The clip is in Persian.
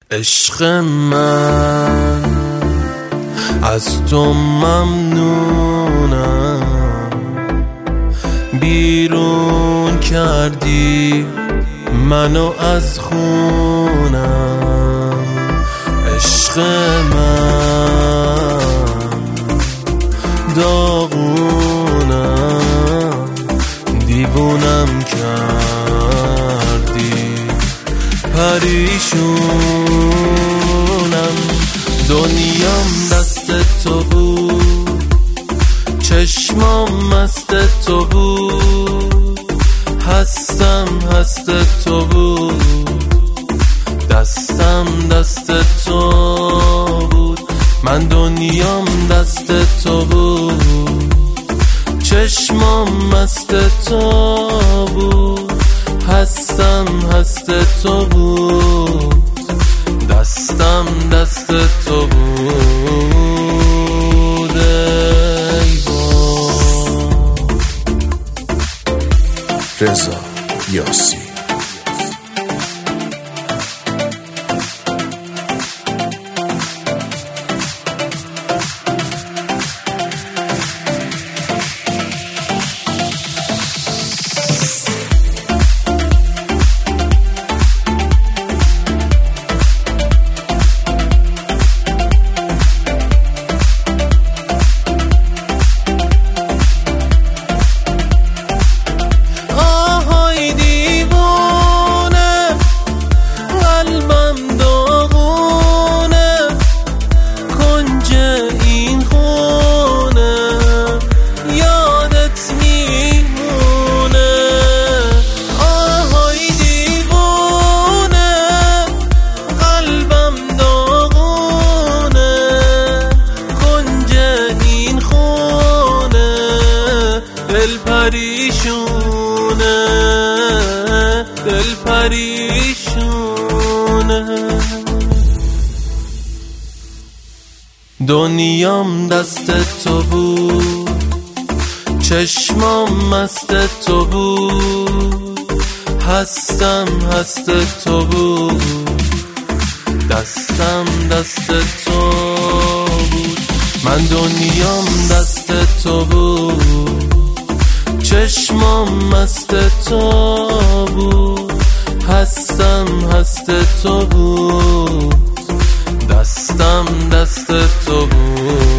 عشق من از تو ممنونم، بیرون کردی منو از خونم. عشق من داغونم، دیوونم کردی، پریشونم. دنیام دست تو بود، چشمام مست تو بود، هستم هست تو بود، دستم دست تو بود. من دنیام دست تو بود، چشمام مست تو بود، هستم هست تو بود، دستم دست تو بود. ای بابا. رضا یاسی. دل پریشونه. دنیام دست تو بود، چشمام مست تو بود، هستم هست تو بود، دستم دست تو بود. من دنیام دست تو بود، چشمام مست تو بود، هستم هست تو بود، دستم دست تو بود.